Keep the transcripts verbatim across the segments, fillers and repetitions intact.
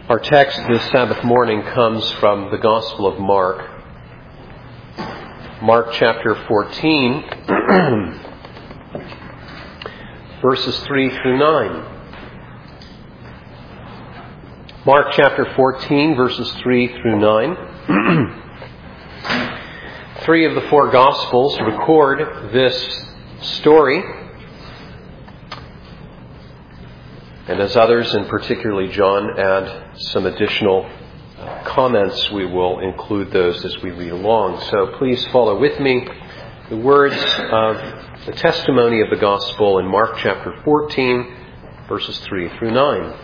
Our text this Sabbath morning comes from the Gospel of Mark. Mark chapter fourteen, verses three through nine. Mark chapter fourteen, verses three through nine. Three of the four Gospels record this story, and as others, and particularly John, add some additional comments, we will include those as we read along. So please follow with me the words of the testimony of the Gospel in Mark chapter fourteen, verses three through nine.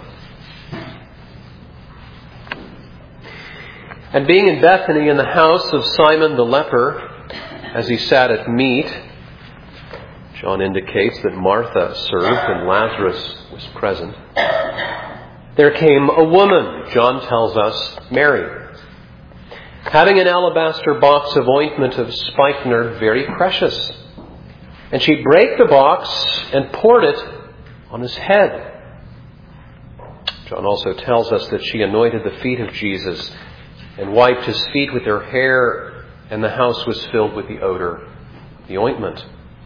And being in Bethany in the house of Simon the leper, as he sat at meat, John indicates that Martha served and Lazarus was present, there came a woman, John tells us, Mary, having an alabaster box of ointment of spikenard, very precious. And she brake the box and poured it on his head. John also tells us that she anointed the feet of Jesus and wiped his feet with her hair, and the house was filled with the odor of the ointment.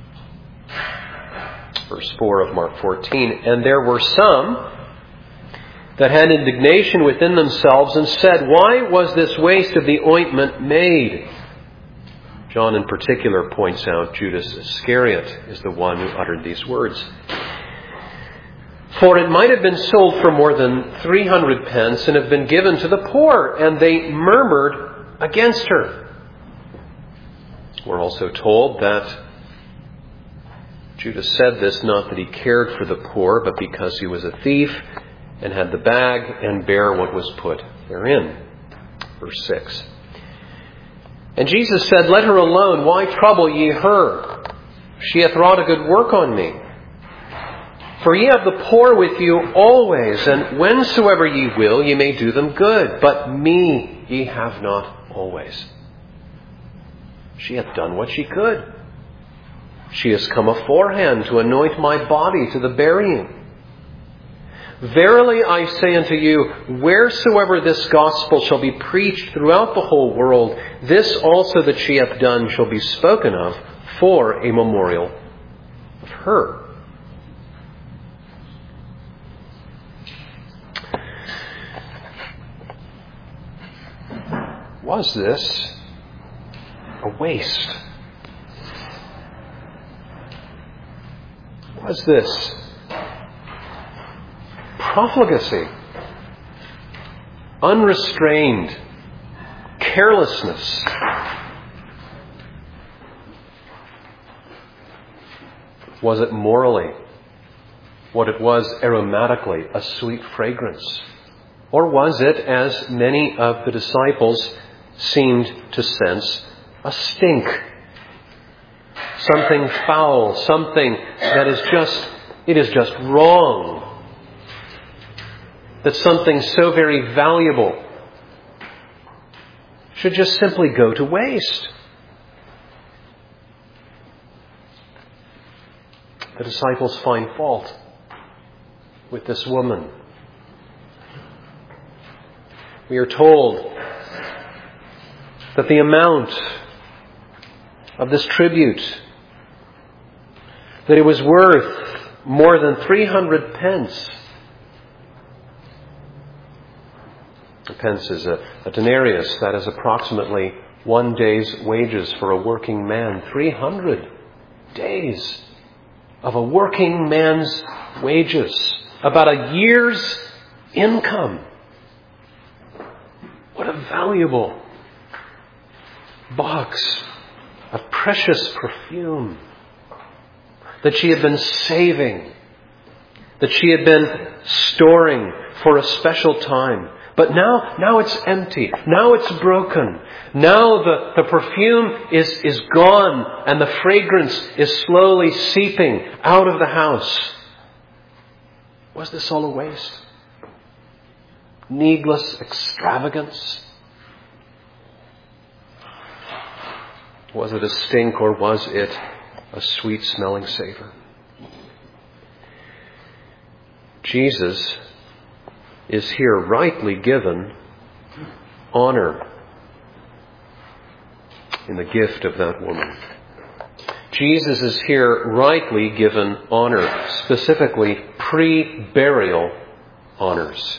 Verse four of Mark fourteen, and there were some that had indignation within themselves and said, why was this waste of the ointment made? John in particular points out Judas Iscariot is the one who uttered these words. For it might have been sold for more than three hundred pence and have been given to the poor, and they murmured against her. We're also told that Judas said this not that he cared for the poor, but because he was a thief and had the bag and bare what was put therein. Verse six. And Jesus said, let her alone. Why trouble ye her? She hath wrought a good work on me. For ye have the poor with you always, and whensoever ye will, ye may do them good. But me ye have not always. She hath done what she could. She has come aforehand to anoint my body to the burying. Verily I say unto you, wheresoever this gospel shall be preached throughout the whole world, this also that she hath done shall be spoken of for a memorial of her. Was this a waste? Was this profligacy, unrestrained carelessness? Was it morally what it was aromatically, a sweet fragrance? Or was it, as many of the disciples seemed to sense, a stink? Something foul, something that is just, it is just wrong. That something so very valuable should just simply go to waste. The disciples find fault with this woman. We are told that the amount of this tribute, that it was worth more than three hundred pence. A pence is a, a denarius. That is approximately one day's wages for a working man. three hundred days of a working man's wages. About a year's income. What a valuable box of precious perfume that she had been saving, that she had been storing for a special time. But now, now it's empty. Now it's broken. Now the, the perfume is, is gone and the fragrance is slowly seeping out of the house. Was this all a waste? Needless extravagance? Was it a stink, or was it a sweet-smelling savor? Jesus is here rightly given honor in the gift of that woman. Jesus is here rightly given honor, specifically pre-burial honors.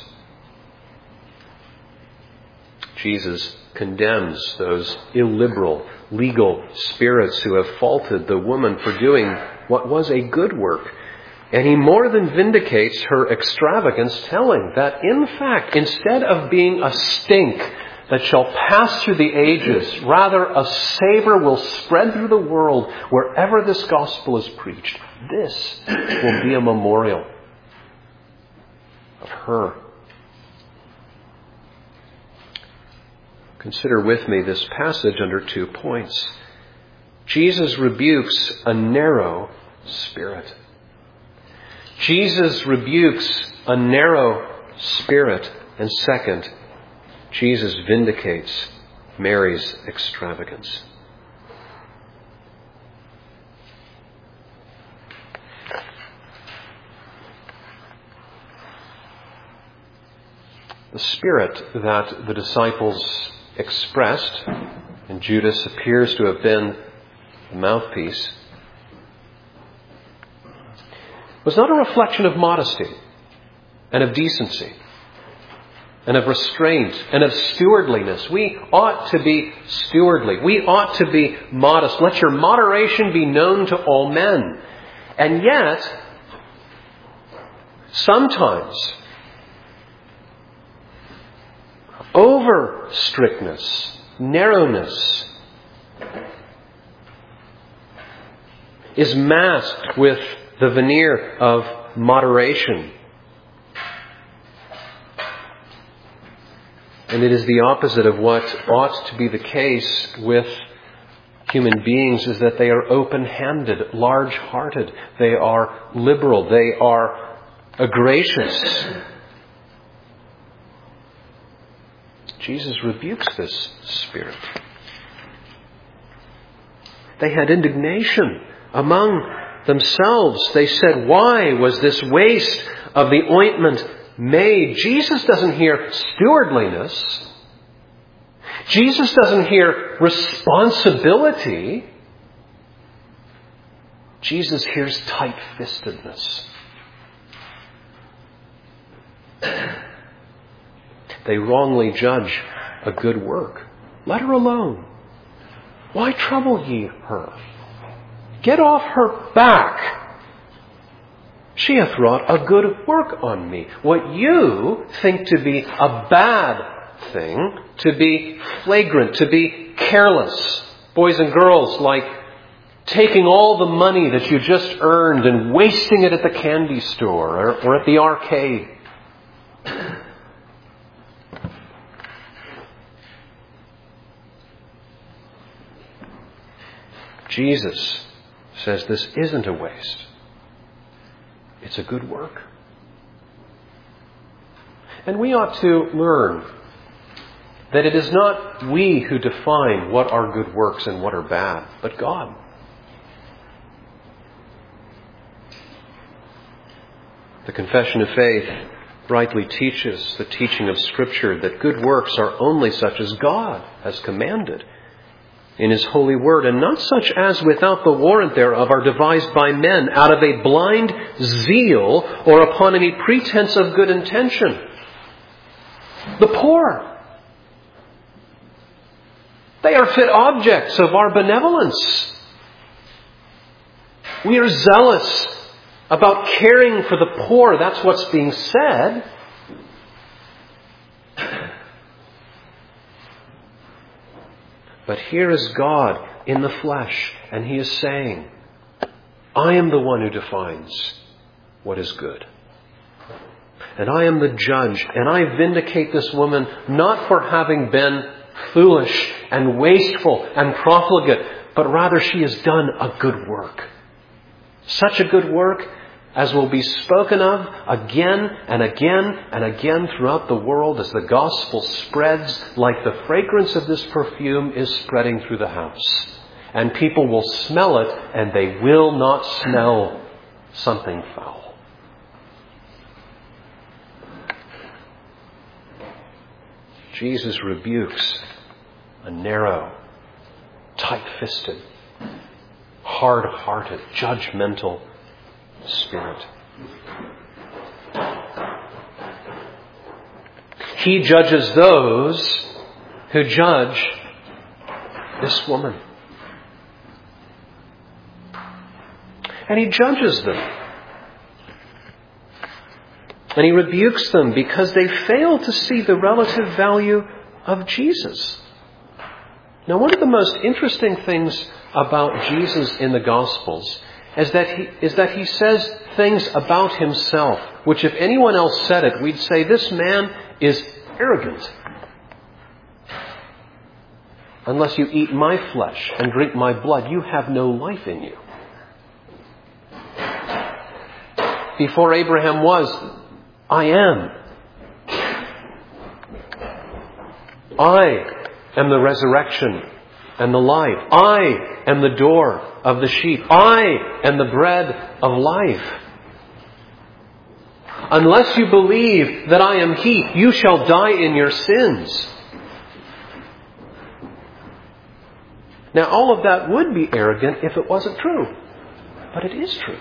Jesus condemns those illiberal, legal spirits who have faulted the woman for doing what was a good work. And he more than vindicates her extravagance, telling that, in fact, instead of being a stink that shall pass through the ages, rather a savor will spread through the world wherever this gospel is preached. This will be a memorial of her. Consider with me this passage under two points. Jesus rebukes a narrow spirit. Jesus rebukes a narrow spirit. And second, Jesus vindicates Mary's extravagance. The spirit that the disciples expressed, and Judas appears to have been the mouthpiece, was not a reflection of modesty and of decency and of restraint and of stewardliness. We ought to be stewardly. We ought to be modest. Let your moderation be known to all men. And yet, sometimes, over strictness, narrowness, is masked with the veneer of moderation. And it is the opposite of what ought to be the case with human beings, is that they are open-handed, large-hearted, they are liberal, they are gracious. Jesus rebukes this spirit. They had indignation among themselves. They said, why was this waste of the ointment made? Jesus doesn't hear stewardliness. Jesus doesn't hear responsibility. Jesus hears tight-fistedness. They wrongly judge a good work. Let her alone. Why trouble ye her? Get off her back. She hath wrought a good work on me. What you think to be a bad thing, to be flagrant, to be careless, boys and girls, like taking all the money that you just earned and wasting it at the candy store or, or at the arcade. Jesus says this isn't a waste. It's a good work. And we ought to learn that it is not we who define what are good works and what are bad, but God. The Confession of Faith rightly teaches the teaching of Scripture that good works are only such as God has commanded in His holy word, and not such as without the warrant thereof are devised by men out of a blind zeal or upon any pretense of good intention. The poor, they are fit objects of our benevolence. We are zealous about caring for the poor. That's what's being said. But here is God in the flesh, and He is saying, I am the one who defines what is good. And I am the judge, and I vindicate this woman not for having been foolish and wasteful and profligate, but rather she has done a good work. Such a good work as will be spoken of again and again and again throughout the world as the gospel spreads like the fragrance of this perfume is spreading through the house. And people will smell it, and they will not smell something foul. Jesus rebukes a narrow, tight-fisted, hard-hearted, judgmental spirit. He judges those who judge this woman. And he judges them. And he rebukes them because they fail to see the relative value of Jesus. Now, one of the most interesting things about Jesus in the Gospels is that he, is that he says things about himself, which if anyone else said it, we'd say, this man is arrogant. Unless you eat my flesh and drink my blood, you have no life in you. Before Abraham was, I am. I am the resurrection and the life. I am the door of the sheep. I am the bread of life. Unless you believe that I am He, you shall die in your sins. Now, all of that would be arrogant if it wasn't true. But it is true.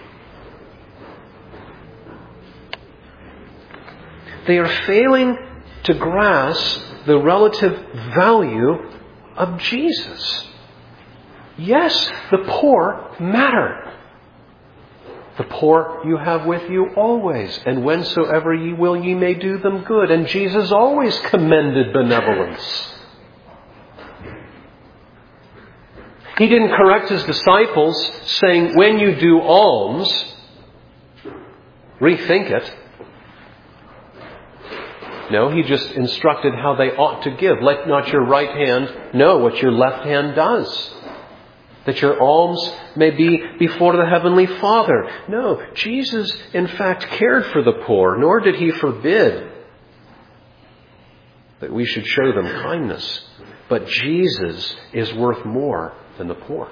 They are failing to grasp the relative value of Jesus. Yes, the poor matter. The poor you have with you always, and whensoever ye will, ye may do them good. And Jesus always commended benevolence. He didn't correct his disciples saying, when you do alms, rethink it. No, he just instructed how they ought to give. Let not your right hand know what your left hand does, that your alms may be before the Heavenly Father. No, Jesus, in fact, cared for the poor, nor did he forbid that we should show them kindness. But Jesus is worth more than the poor.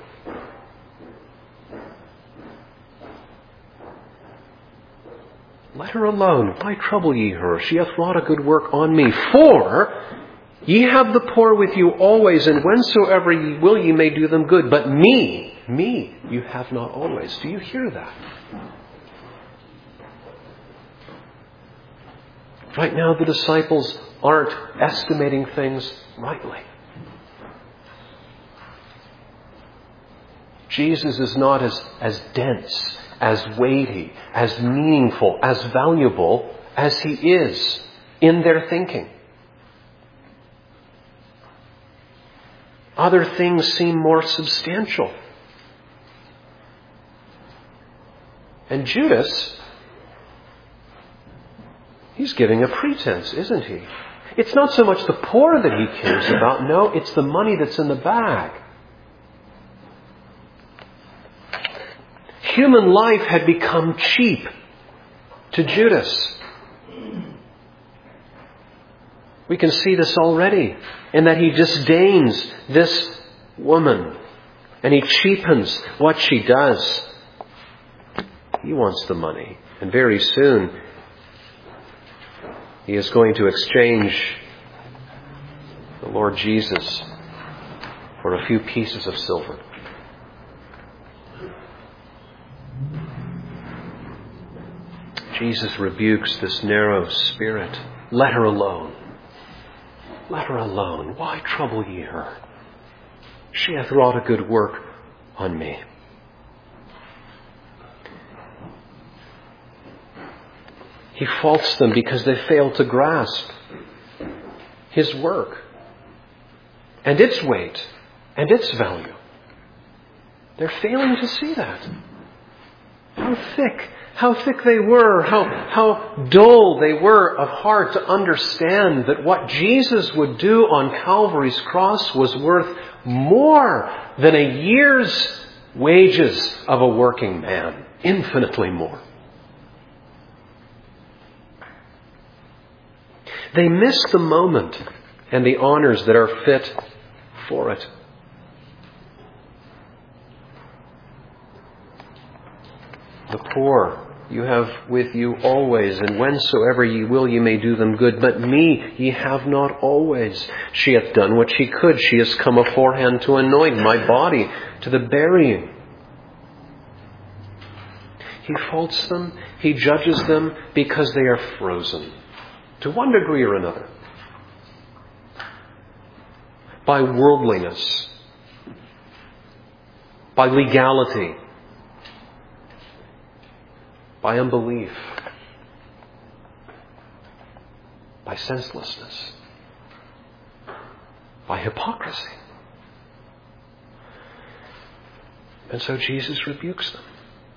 Let her alone. Why trouble ye her? She hath wrought a good work on me. For ye have the poor with you always, and whensoever ye will, ye may do them good. But me, me, you have not always. Do you hear that? Right now, the disciples aren't estimating things rightly. Jesus is not as, as dense, as weighty, as meaningful, as valuable as he is in their thinking. Other things seem more substantial. And Judas, he's giving a pretense, isn't he? It's not so much the poor that he cares about. No, it's the money that's in the bag. Human life had become cheap to Judas. We can see this already in that he disdains this woman and he cheapens what she does. He wants the money, and very soon he is going to exchange the Lord Jesus for a few pieces of silver. Jesus rebukes this narrow spirit. Let her alone. Let her alone. Why trouble ye her? She hath wrought a good work on me. He faults them because they fail to grasp his work and its weight and its value. They're failing to see that. How thick How thick they were, how, how dull they were of heart to understand that what Jesus would do on Calvary's cross was worth more than a year's wages of a working man. Infinitely more. They miss the moment and the honors that are fit for it. The poor you have with you always, and whensoever ye will ye may do them good. But me ye have not always. She hath done what she could. She is come aforehand to anoint my body to the burying. He faults them, he judges them because they are frozen, to one degree or another, by worldliness, by legality, by unbelief, by senselessness, by hypocrisy. And so Jesus rebukes them.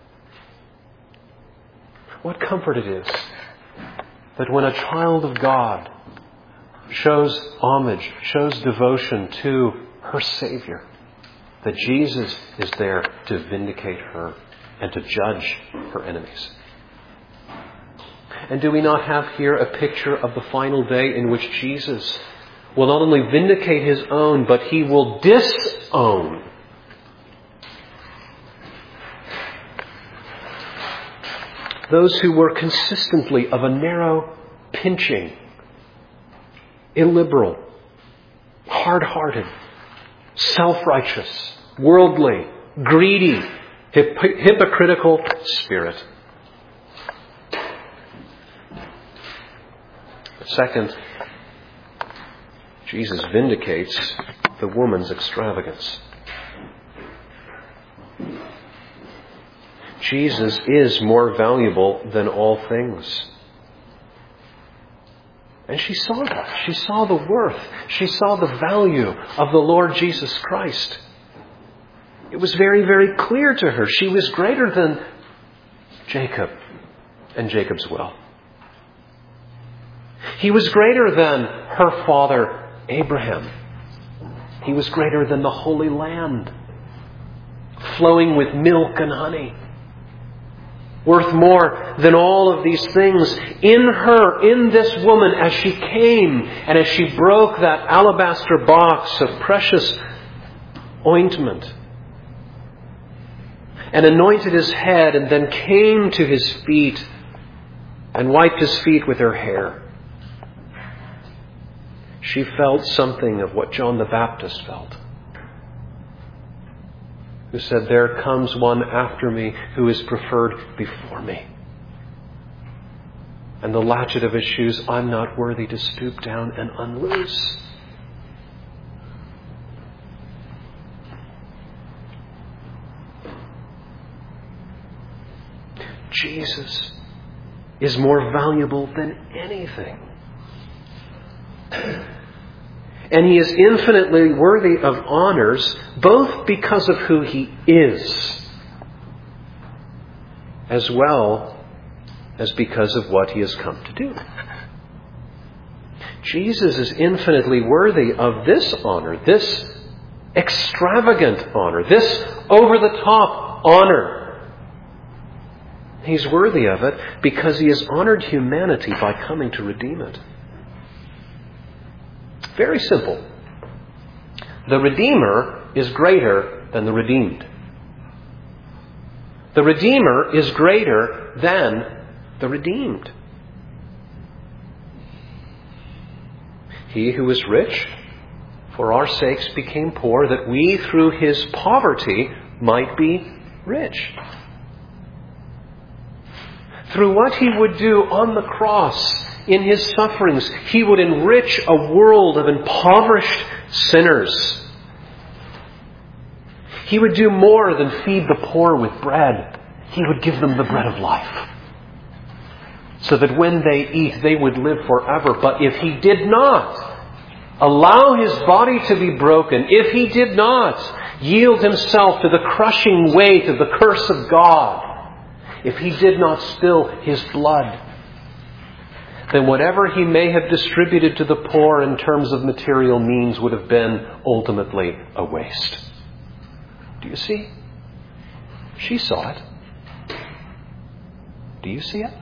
What comfort it is that when a child of God shows homage, shows devotion to her Savior, that Jesus is there to vindicate her and to judge her enemies. And do we not have here a picture of the final day in which Jesus will not only vindicate his own, but he will disown those who were consistently of a narrow, pinching, illiberal, hard-hearted, self-righteous, worldly, greedy, hip- hypocritical spirit. Second, Jesus vindicates the woman's extravagance. Jesus is more valuable than all things. And she saw that. She saw the worth. She saw the value of the Lord Jesus Christ. It was very, very clear to her. She was greater than Jacob and Jacob's well. He was greater than her father Abraham. He was greater than the Holy Land, flowing with milk and honey. Worth more than all of these things. In her, in this woman, as she came and as she broke that alabaster box of precious ointment and anointed his head and then came to his feet and wiped his feet with her hair, she felt something of what John the Baptist felt, who said, "There comes one after me who is preferred before me. And the latchet of his shoes I'm not worthy to stoop down and unloose." Jesus is more valuable than anything. And he is infinitely worthy of honors, both because of who he is, as well as because of what he has come to do. Jesus is infinitely worthy of this honor, this extravagant honor, this over-the-top honor. He's worthy of it because he has honored humanity by coming to redeem it. Very simple. The Redeemer is greater than the redeemed. The Redeemer is greater than the redeemed. He who is rich for our sakes became poor, that we through his poverty might be rich. Through what he would do on the cross, in his sufferings, he would enrich a world of impoverished sinners. He would do more than feed the poor with bread. He would give them the bread of life, so that when they eat, they would live forever. But if he did not allow his body to be broken, if he did not yield himself to the crushing weight of the curse of God, if he did not spill his blood, then whatever he may have distributed to the poor in terms of material means would have been ultimately a waste. Do you see? She saw it. Do you see it?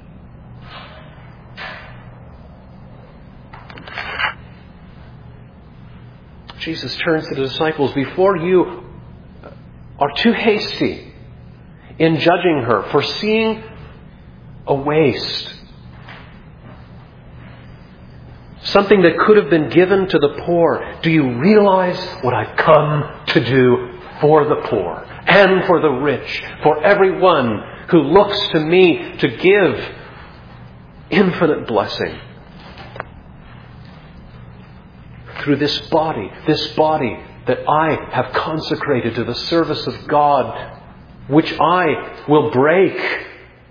Jesus turns to the disciples, before you are too hasty in judging her for seeing a waste. Something that could have been given to the poor. Do you realize what I've come to do for the poor and for the rich, for everyone who looks to me to give infinite blessing? Through this body, this body that I have consecrated to the service of God, which I will break.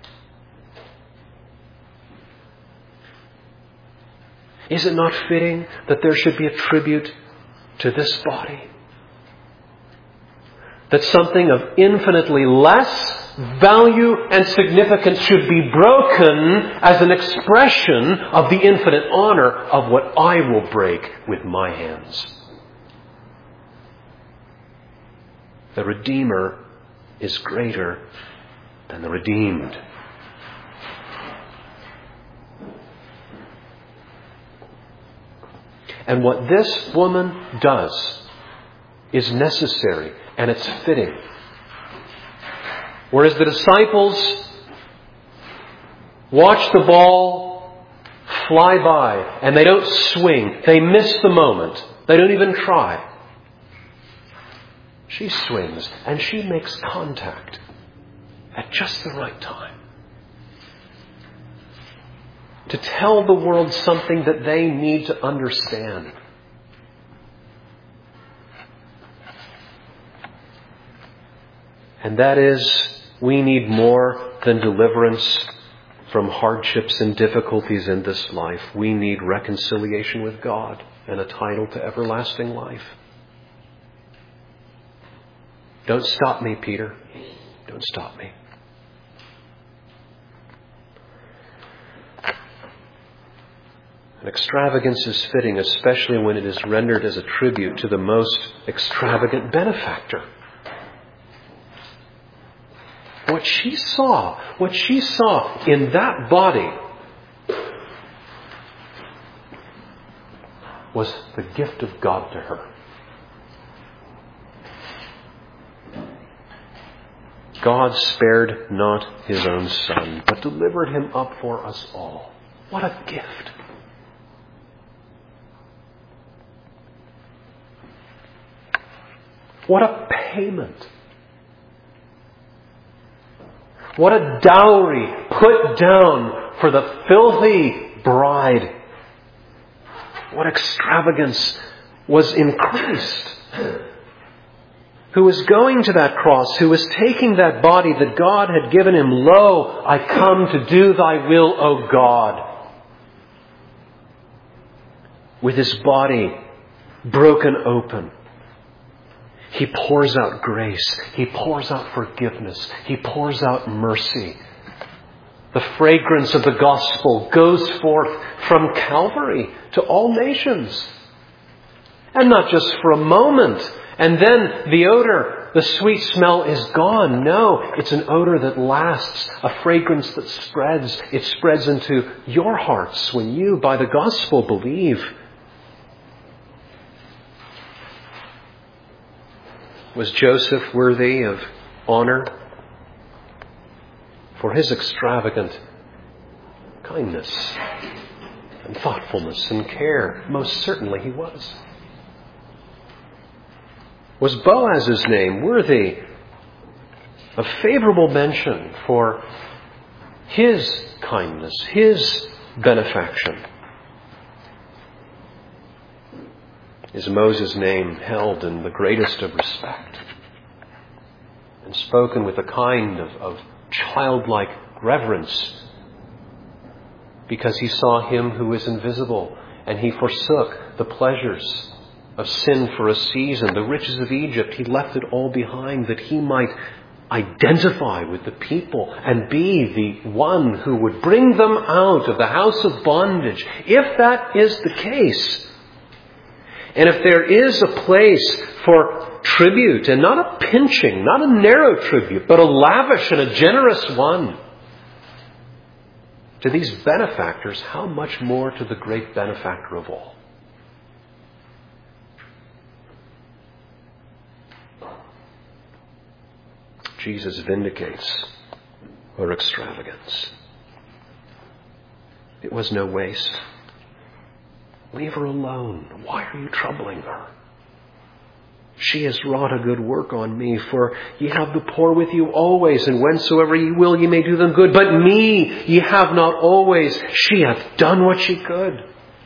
Is it not fitting that there should be a tribute to this body? That something of infinitely less value and significance should be broken as an expression of the infinite honor of what I will break with my hands. The Redeemer is greater than the redeemed. And what this woman does is necessary and it's fitting. Whereas the disciples watch the ball fly by and they don't swing. They miss the moment. They don't even try. She swings and she makes contact at just the right time. To tell the world something that they need to understand. And that is, we need more than deliverance from hardships and difficulties in this life. We need reconciliation with God and a title to everlasting life. Don't stop me, Peter. Don't stop me. An extravagance is fitting, especially when it is rendered as a tribute to the most extravagant benefactor. What she saw, what she saw in that body was the gift of God to her. God spared not His own Son, but delivered Him up for us all. What a gift! What a payment. What a dowry put down for the filthy bride. What extravagance was in Christ, who was going to that cross, who was taking that body that God had given Him. Lo, I come to do Thy will, O God. With His body broken open, He pours out grace. He pours out forgiveness. He pours out mercy. The fragrance of the gospel goes forth from Calvary to all nations. And not just for a moment. And then the odor, the sweet smell is gone. No, it's an odor that lasts. A fragrance that spreads. It spreads into your hearts when you, by the gospel, believe. Was Joseph worthy of honor for his extravagant kindness and thoughtfulness and care? Most certainly he was. Was Boaz's name worthy of favorable mention for his kindness, his benefaction? Is Moses' name held in the greatest of respect and spoken with a kind of, of childlike reverence because he saw Him who is invisible and he forsook the pleasures of sin for a season, the riches of Egypt? He left it all behind that he might identify with the people and be the one who would bring them out of the house of bondage. If that is the case, and if there is a place for tribute, and not a pinching, not a narrow tribute, but a lavish and a generous one, to these benefactors, how much more to the great benefactor of all? Jesus vindicates her extravagance. It was no waste. Leave her alone. Why are you troubling her? She has wrought a good work on me, for ye have the poor with you always, and whensoever ye will, ye may do them good. But me ye have not always. She hath done what she could.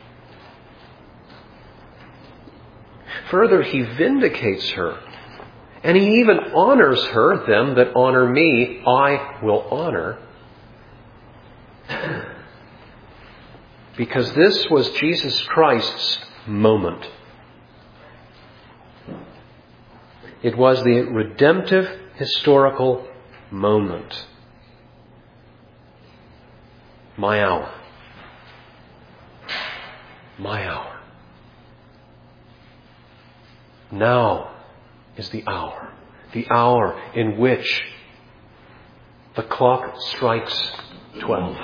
Further, he vindicates her. And he even honors her. Them that honor me, I will honor. Because this was Jesus Christ's moment. It was the redemptive historical moment. My hour. My hour. Now is the hour. The hour in which the clock strikes twelve.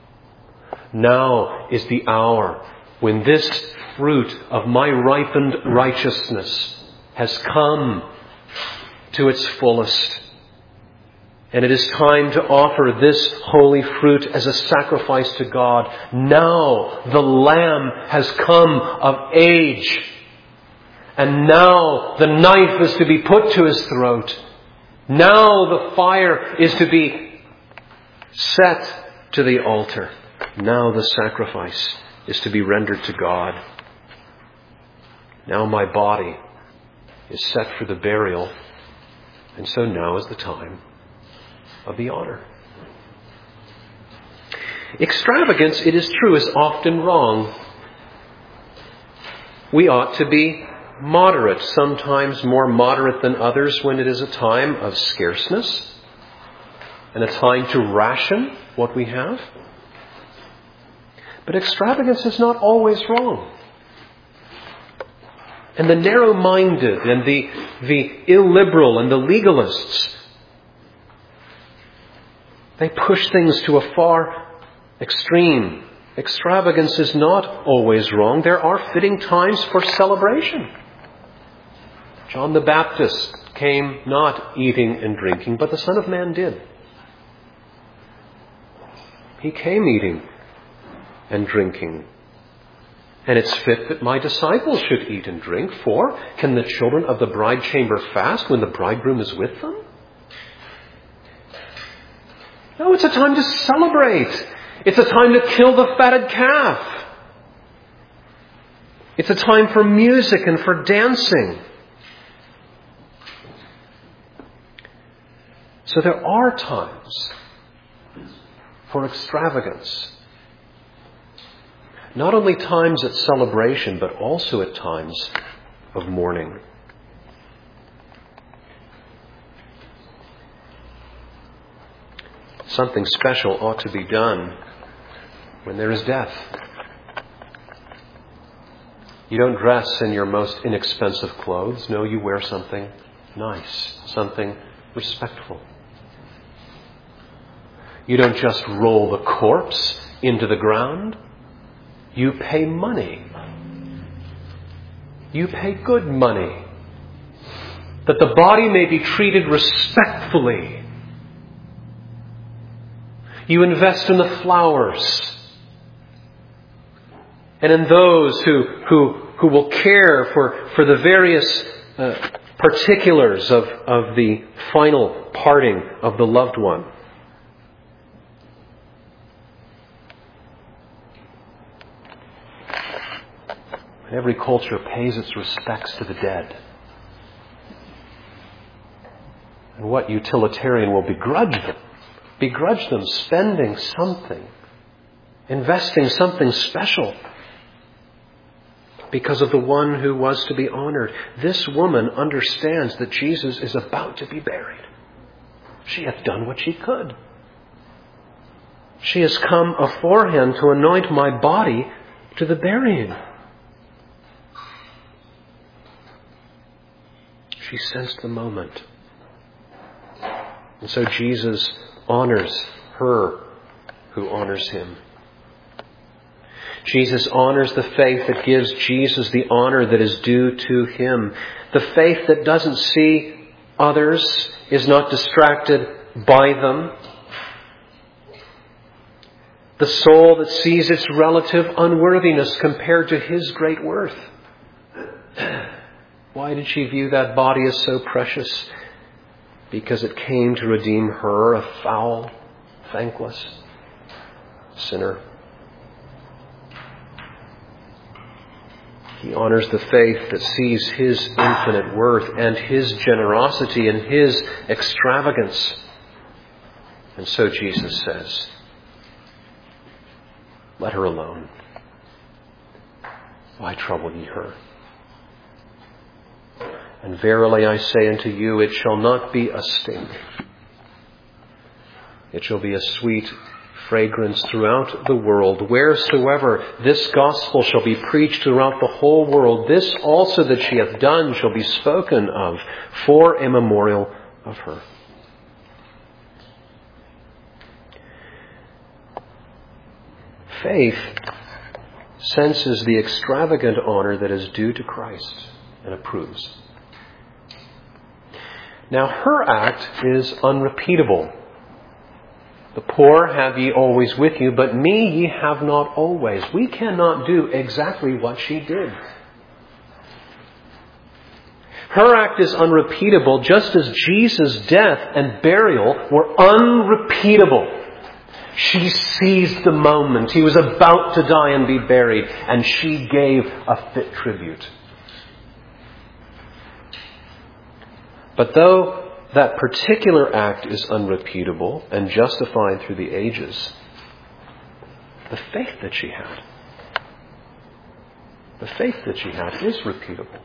Now is the hour when this fruit of my ripened righteousness has come to its fullest. And it is time to offer this holy fruit as a sacrifice to God. Now the Lamb has come of age. And now the knife is to be put to his throat. Now the fire is to be set to the altar. Now the sacrifice is to be rendered to God. Now my body is set for the burial. And so now is the time of the honor. Extravagance, it is true, is often wrong. We ought to be moderate, sometimes more moderate than others when it is a time of scarceness and a time to ration what we have. But extravagance is not always wrong. And the narrow-minded and the, the illiberal and the legalists, they push things to a far extreme. Extravagance is not always wrong. There are fitting times for celebration. John the Baptist came not eating and drinking, but the Son of Man did. He came eating and drinking. And it's fit that my disciples should eat and drink, for can the children of the bride chamber fast when the bridegroom is with them? No, it's a time to celebrate. It's a time to kill the fatted calf. It's a time for music and for dancing. So there are times for extravagance. Not only times at celebration, but also at times of mourning. Something special ought to be done when there is death. You don't dress in your most inexpensive clothes. No, you wear something nice, something respectful. You don't just roll the corpse into the ground. You pay money. You pay good money. That the body may be treated respectfully. You invest in the flowers. And in those who, who, who will care for, for the various uh, particulars of, of the final parting of the loved one. Every culture pays its respects to the dead. And what utilitarian will begrudge them? Begrudge them spending something, investing something special because of the one who was to be honored. This woman understands that Jesus is about to be buried. She hath done what she could. She has come aforehand to anoint my body to the burying. She sensed the moment. And so Jesus honors her who honors him. Jesus honors the faith that gives Jesus the honor that is due to him. The faith that doesn't see others, is not distracted by them. The The soul that sees its relative unworthiness compared to His great worth. Why did she view that body as so precious? Because it came to redeem her, a foul, thankless sinner. He honors the faith that sees His infinite worth and His generosity and His extravagance. And so Jesus says, let her alone. Why trouble ye her? And verily I say unto you, it shall not be a sting. It shall be a sweet fragrance throughout the world. Wheresoever this gospel shall be preached throughout the whole world, this also that she hath done shall be spoken of for a memorial of her. Faith senses the extravagant honor that is due to Christ and approves. Now her act is unrepeatable. The poor have ye always with you, but me ye have not always. We cannot do exactly what she did. Her act is unrepeatable, just as Jesus' death and burial were unrepeatable. She seized the moment. He was about to die and be buried, and she gave a fit tribute. But though that particular act is unrepeatable and justified through the ages, the faith that she had, the faith that she had is repeatable.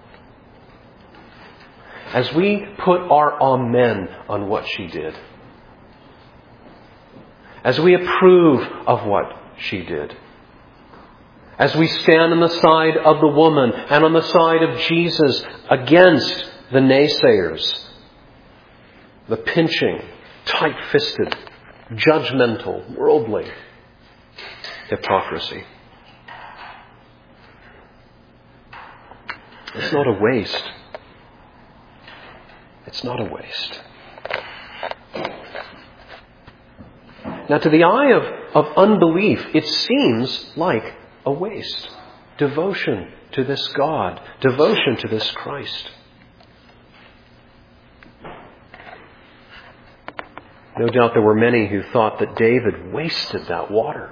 As we put our amen on what she did, as we approve of what she did, as we stand on the side of the woman and on the side of Jesus against the naysayers, the pinching, tight-fisted, judgmental, worldly hypocrisy. It's not a waste. It's not a waste. Now, to the eye of, of unbelief, it seems like a waste. Devotion to this God. Devotion to this Christ. No doubt there were many who thought that David wasted that water.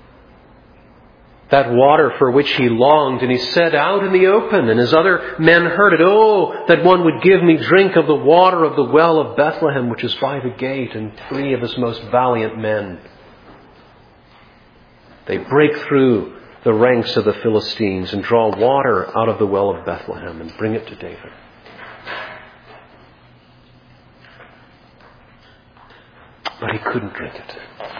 That water for which he longed, and he said out in the open, and his other men heard it, oh, that one would give me drink of the water of the well of Bethlehem, which is by the gate, and three of his most valiant men. They break through the ranks of the Philistines and draw water out of the well of Bethlehem and bring it to David. But he couldn't drink it.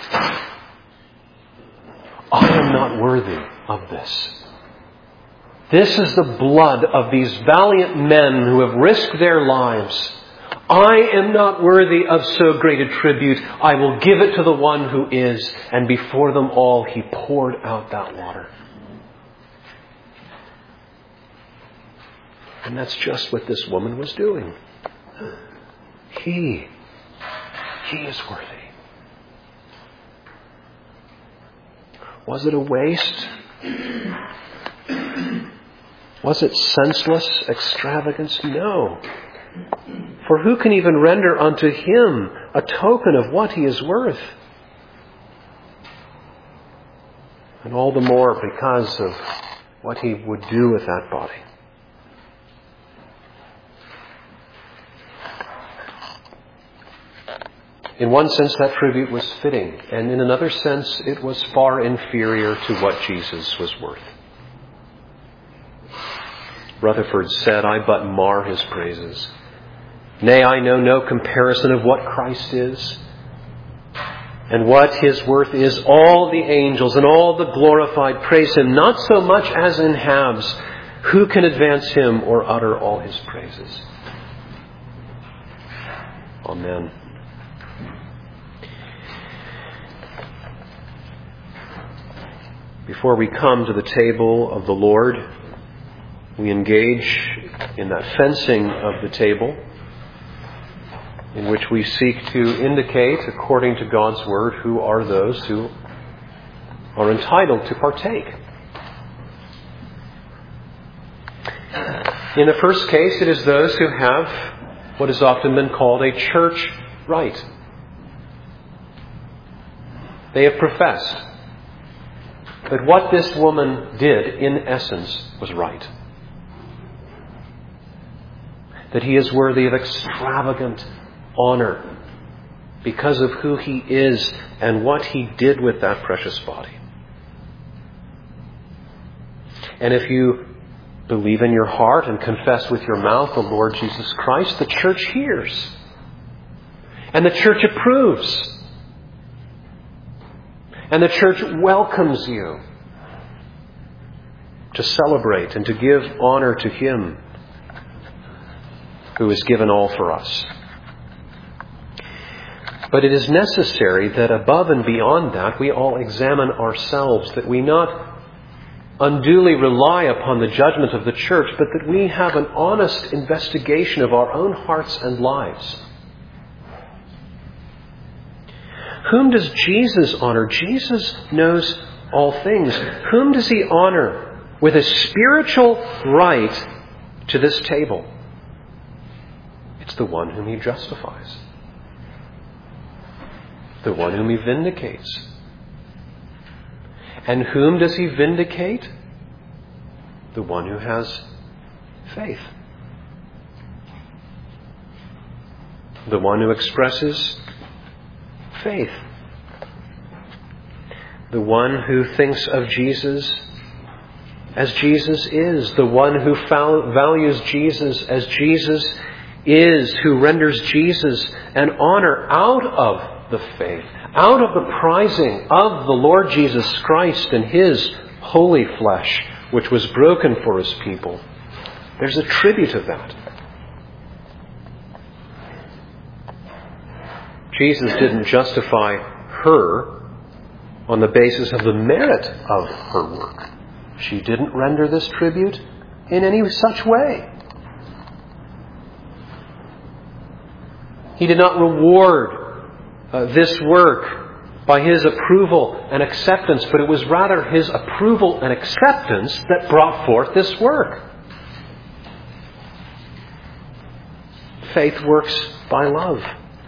I am not worthy of this. This is the blood of these valiant men who have risked their lives. I am not worthy of so great a tribute. I will give it to the one who is. And before them all, he poured out that water. And that's just what this woman was doing. He, he is worthy. Was it a waste? Was it senseless extravagance? No. For who can even render unto him a token of what he is worth? And all the more because of what he would do with that body. In one sense, that tribute was fitting, and in another sense, it was far inferior to what Jesus was worth. Rutherford said, I but mar his praises. Nay, I know no comparison of what Christ is, and what his worth is. All the angels and all the glorified praise him, not so much as in halves. Who can advance him or utter all his praises? Amen. Before we come to the table of the Lord, we engage in that fencing of the table in which we seek to indicate, according to God's Word, who are those who are entitled to partake. In the first case, it is those who have what has often been called a church right. They have professed that what this woman did, in essence, was right. That he is worthy of extravagant honor because of who he is and what he did with that precious body. And if you believe in your heart and confess with your mouth the Lord Jesus Christ, the church hears. And the church approves. And the church welcomes you to celebrate and to give honor to Him who has given all for us. But it is necessary that above and beyond that, we all examine ourselves, that we not unduly rely upon the judgment of the church, but that we have an honest investigation of our own hearts and lives. Whom does Jesus honor? Jesus knows all things. Whom does He honor with a spiritual right to this table? It's the one whom He justifies. The one whom He vindicates. And whom does He vindicate? The one who has faith. The one who expresses faith. The one who thinks of Jesus as Jesus is. The one who values Jesus as Jesus is. Who renders Jesus an honor out of the faith, out of the prizing of the Lord Jesus Christ and His holy flesh, which was broken for His people. There's a tribute of that. Jesus didn't justify her on the basis of the merit of her work. She didn't render this tribute in any such way. He did not reward Uh, this work by His approval and acceptance, but it was rather His approval and acceptance that brought forth this work. Faith works by love.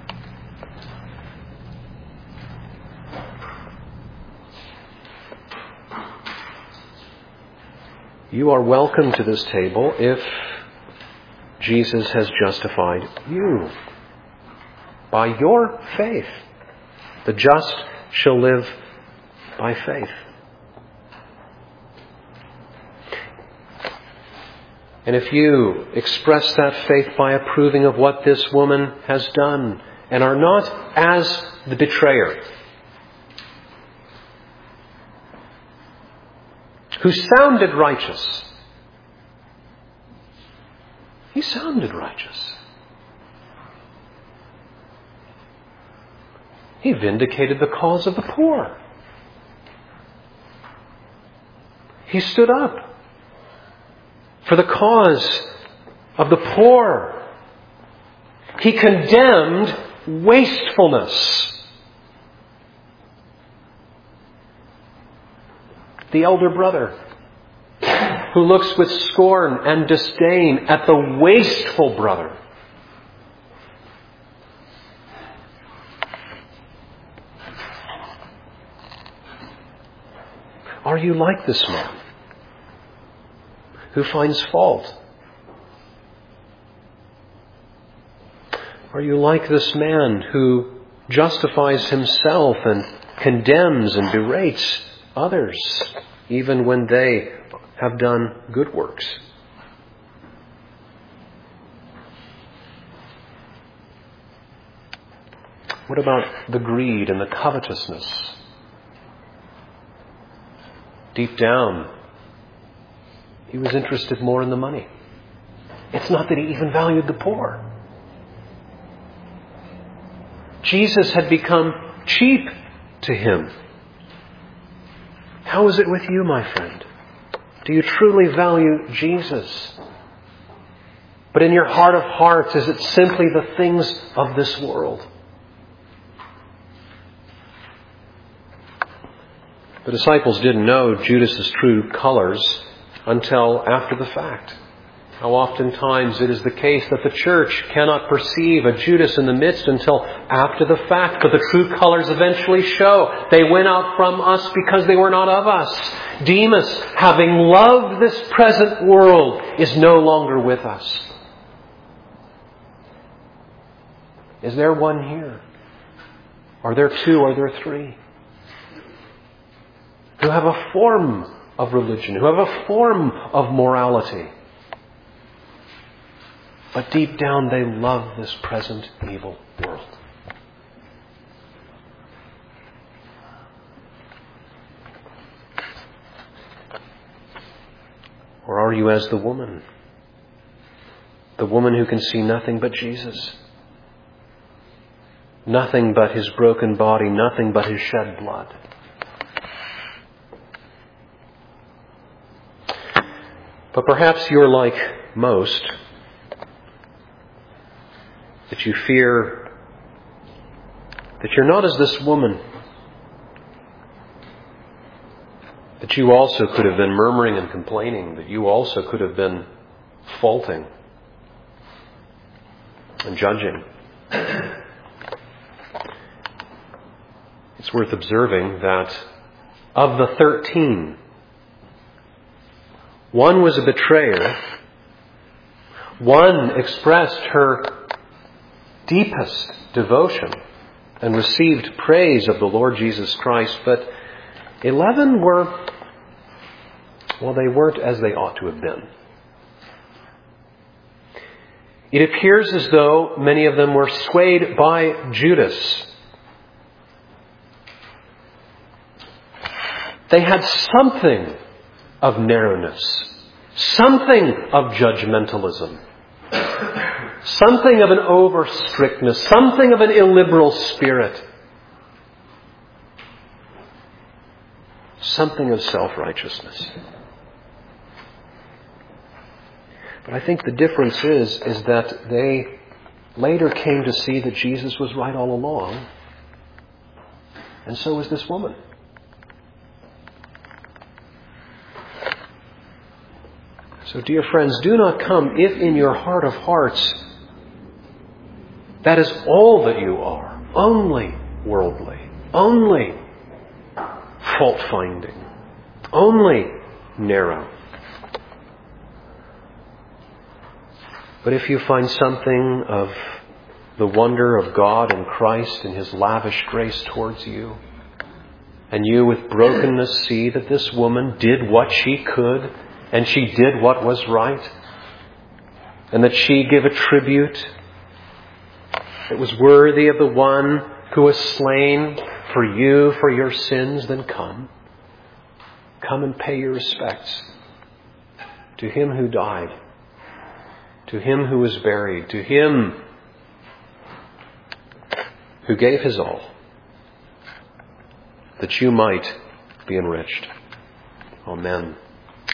You are welcome to this table if Jesus has justified you. By your faith. The just shall live by faith. And if you express that faith by approving of what this woman has done and are not as the betrayer, who sounded righteous, he sounded righteous. He vindicated the cause of the poor. He stood up for the cause of the poor. He condemned wastefulness. The elder brother who looks with scorn and disdain at the wasteful brother. Are you like this man who finds fault? Are you like this man who justifies himself and condemns and berates others, even when they have done good works? What about the greed and the covetousness? Deep down, he was interested more in the money. It's not that he even valued the poor. Jesus had become cheap to him. How is it with you, my friend? Do you truly value Jesus? But in your heart of hearts, is it simply the things of this world? The disciples didn't know Judas's true colors until after the fact. How oftentimes it is the case that the church cannot perceive a Judas in the midst until after the fact, but the true colors eventually show. They went out from us because they were not of us. Demas, having loved this present world, is no longer with us. Is there one here? Are there two? Are there three? Who have a form of religion, who have a form of morality. But deep down they love this present evil world. Or are you as the woman? The woman who can see nothing but Jesus. Nothing but His broken body, nothing but His shed blood. But perhaps you're like most, that you fear that you're not as this woman, that you also could have been murmuring and complaining, that you also could have been faulting and judging. It's worth observing that of the thirteen, one was a betrayer, one expressed her deepest devotion and received praise of the Lord Jesus Christ, but eleven were, well, they weren't as they ought to have been. It appears as though many of them were swayed by Judas. They had something of narrowness, something of judgmentalism, something of an over-strictness, something of an illiberal spirit, something of self-righteousness. But I think the difference is, is that they later came to see that Jesus was right all along, and so was this woman. So, dear friends, do not come if in your heart of hearts that is all that you are, only worldly, only fault-finding, only narrow. But if you find something of the wonder of God and Christ and His lavish grace towards you, and you with brokenness see that this woman did what she could, and she did what was right, and that she gave a tribute that was worthy of the one who was slain for you, for your sins, then come. Come and pay your respects to Him who died, to Him who was buried, to Him who gave His all, that you might be enriched. Amen.